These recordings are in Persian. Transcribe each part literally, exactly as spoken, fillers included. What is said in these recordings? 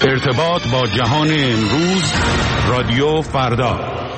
ارتباط با جهان امروز، رادیو فردا.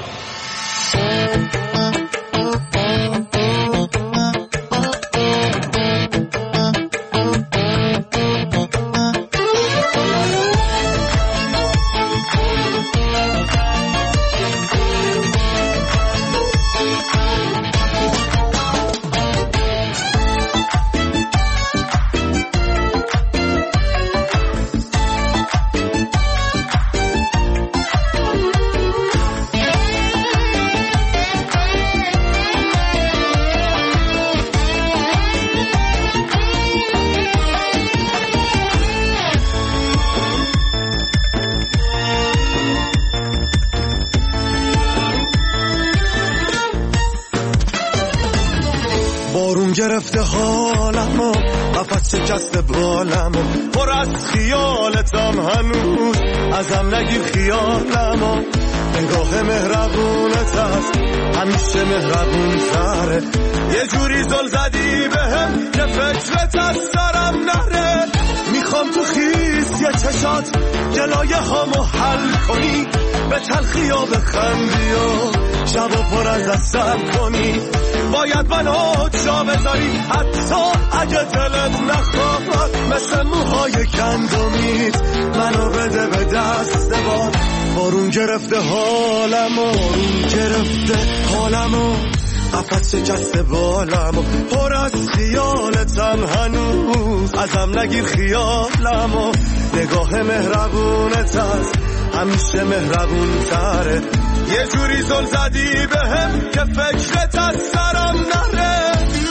گرفته حالمو، قفس شکسته بالمو، پر از خیالتم هنوز، ازم نگیر خیالمو. نگاه مهربونت هست، همیشه مهربون تره. یه جوری زل زدی بهم که فکرت از سرم نره. میخوام تو خیس یه چشات جلایه هامو حل کنی، به تلخی ها بخندی و شب و پر از اصل کنی. باید منو جا بذاری حتی اگه دلت نخواد، مثل موهای گندمیت منو بده به دست باد. بارون گرفته حالمو، بارون گرفته حالمو، قفس شکسته بالمو، پر از خیالتم هنوز، ازم نگیر خیالمو. نگاه مهربونت هست، همیشه مهربون تره. یه جوری زل زدی بهم که فکرت از سرم نره.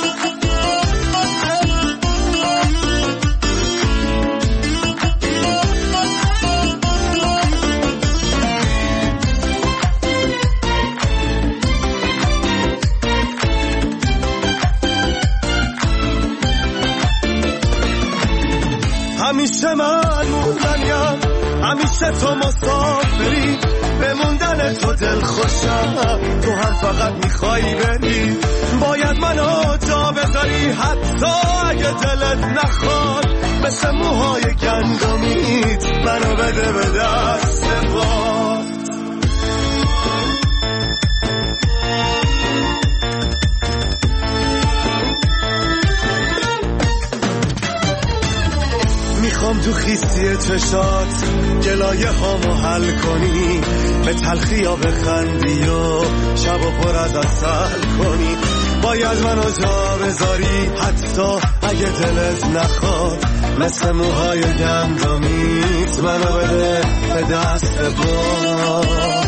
همیشه من موندنیم، همیشه تو مسافری، بموندن تو دل خوشم، تو هم فقط میخوایی بری. باید منو جا بذاری حتی اگه دلت نخواد، مثل موهای گندمیت منو بده به دست باد. میخوام تو خیسی چشات جلایه هامو حل کنی، به تلخی ها بخندی و شب و پر از عسل کنی. باید منو جا بذاری حتی اگه دلت نخواد، مثل موهای گندمیت منو بده به دست باد.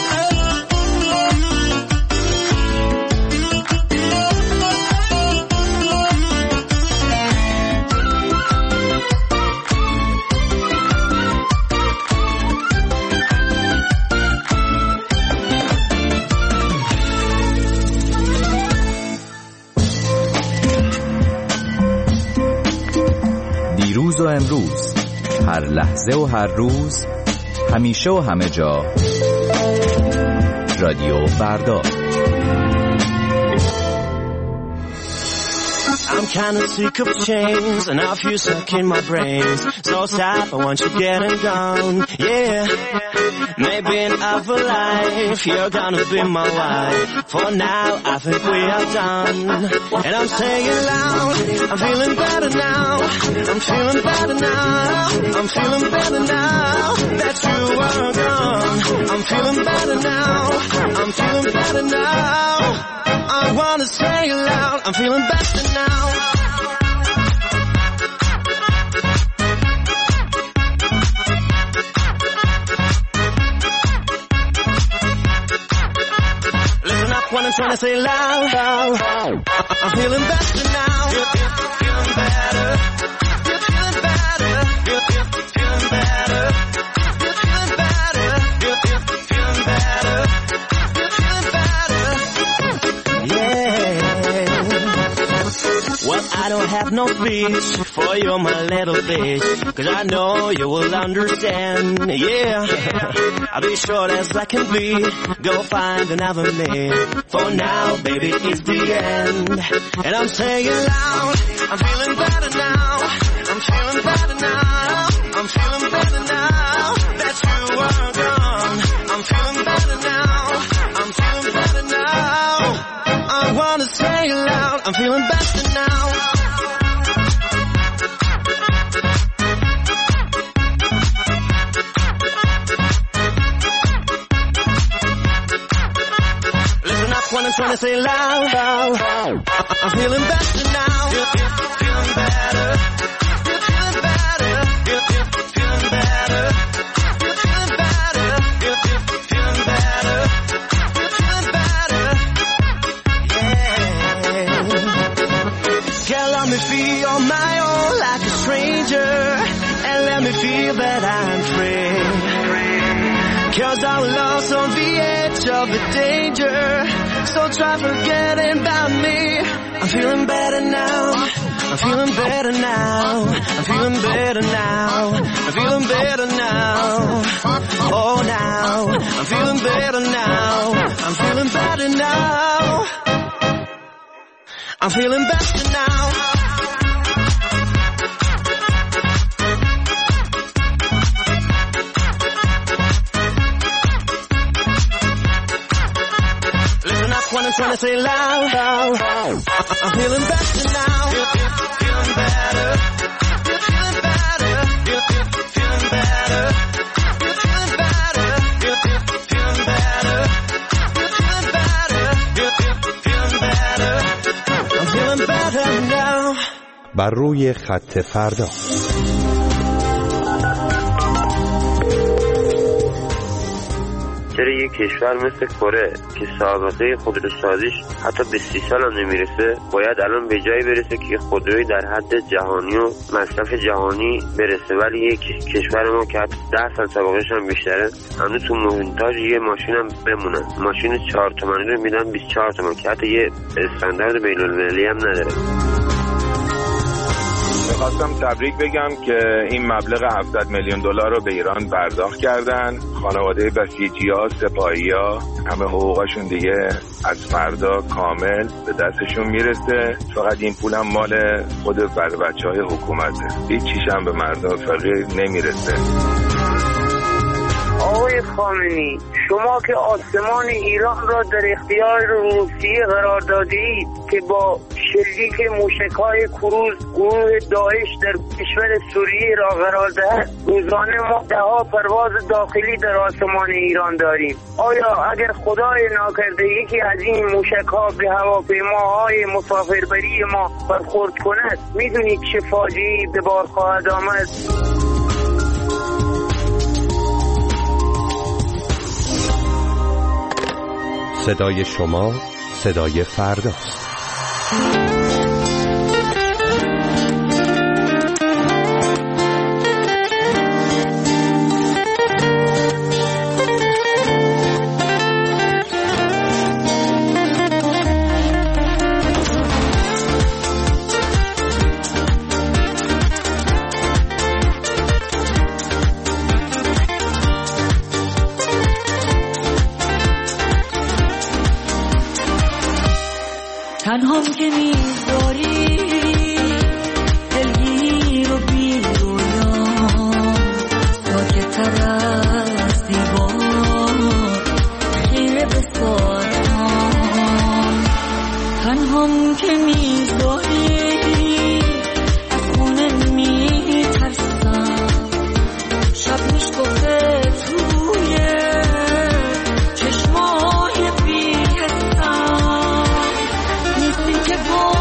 دیروز و امروز، هر لحظه و هر روز، همیشه و همه جا، رادیو فردا. I'm kinda sick of chains and I feel stuck in my brains. So stop, I want you getting gone, yeah. Maybe in other life you're gonna be my wife. For now, I think we are done. And I'm saying loud, I'm feeling better now. I'm feeling better now. I'm feeling better now that you are gone. I'm feeling better now. I'm feeling better now. I wanna say it loud, I'm feeling better now. Listen up when I'm trying to say loud, loud. I'm feeling better now. You're feeling better. You're feeling better. You're feeling better. You're feeling better. You're feeling better. You're feeling better. Well, I don't have no speech for you, my little bitch, 'cause I know you will understand, yeah. I'll be short as I can be, go find another man. For now, baby, it's the end. And I'm saying loud, I'm feeling better now. I'm feeling better now. I'm feeling better now. feeling better now. Listen up when I'm trying to say loud, loud, loud. I'm feeling better now. Feeling better. Feeling better. Feeling better. Feeling better. Feeling better. Feeling better. Yeah. Girl, let me feel my own like a stranger, and let me feel that I'm free. Cause our love's on the edge of the danger, so try forgetting about me. I'm feeling better now. I'm feeling better now. I'm feeling better now. I'm feeling better now. Oh, now I'm feeling better now. I'm feeling better now. I'm feeling better now. When I'm trying to say loud, loud, loud. I'm feeling better now. Feeling better. Feeling better. Feeling better. Feeling better. Feeling better. Feeling better. Feeling better. I'm feeling better now. بر روی خط فردا. چرا یک کشور مثل کره که سابقه خودروسازیش حتی به سی سال هم نمیرسه باید الان به جایی برسه که خودروی در حد جهانی و مصرف جهانی برسه، ولی یک کشور ما که حتی ده سال سابقهش هم بیشتره هنوز تو مونتاژ یه ماشین هم بمونن، ماشین چهار تومانی رو میدن بیست و چهار تومن که حتی یه استاندارد بین‌المللی هم نداره. خواستم تبریک بگم که این مبلغ هفتصد میلیون دلار رو به ایران پرداخت کردن. خانواده بسیجی‌ها، سپاهی‌ها، همه حقوقشون دیگه از فردا کامل به دستشون میرسه. فقط این پول هم مال خود بر بچه‌های حکومته، هیچ چیز هم به مردم فقیر نمیرسه. آقای خامنه‌ای، شما که آسمان ایران را در اختیار روسیه قرار دادید که با شلیک موشک‌های کروز گروه داعش در کشور سوریه را قرار دهد، روزانه ما ده‌ها پرواز داخلی در آسمان ایران داریم. آیا اگر خدای ناکرده یکی از این موشک‌ها به هواپیماهای مسافربری ما برخورد کند، می‌دونید چه فاجعه‌ای به بار خواهد آمد؟ صدای شما صدای فرداست. تنهام که میذاری دلگیر و بی رویا، ساکت تر از دیوار خیره به سالان. تنهام که میذاری از خونه میترسم، شب میشکفه توی چشمای بی حسم. نیستی که با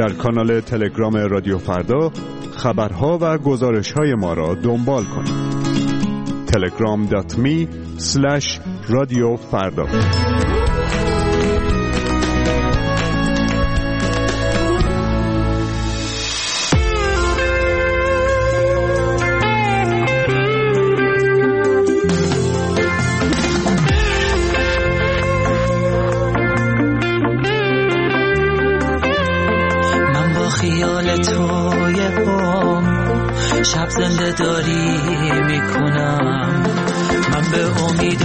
در کانال تلگرام رادیو فردا خبرها و گزارش‌های ما را دنبال کنید. تلگرام دات می اسلش رادیو فردا. شب زنده داری میکنم، من به امید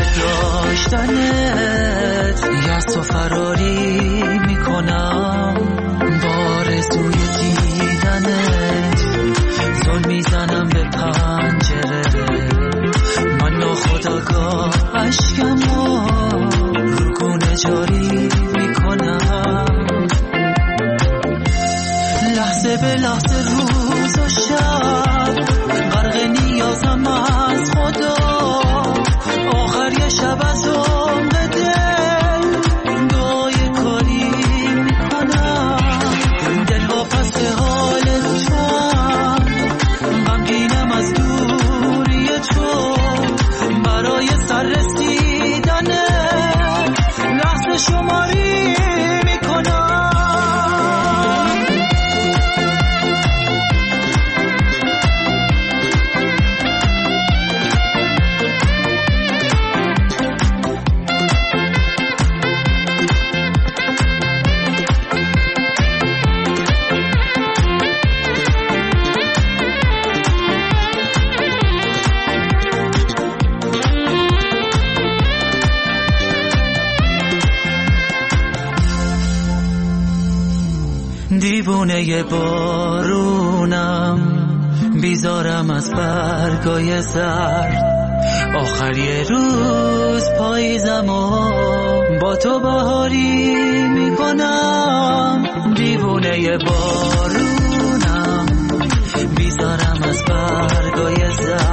داشتنت یا تو فراری میکنم، بارزوی دیدنت زل میزنم به پنجره، من ناخودآگاه اشکمو رو گونه جاری میکنم، لحظه به لحظه روز و شب غرق نیازم از خدا، آخر یه شب از عمق دل دعای کاری میکنم، دل واپس حال توام، غمگینم از دوری تو، برای سر رسیدن لحظه شماری میکنم. دیوونه بارونم، بیزارم از برگای سرد، آخر یه روز پاییزم و با تو بهاری میکنم، دیوونه بارونم، بیزارم از برگای سرد،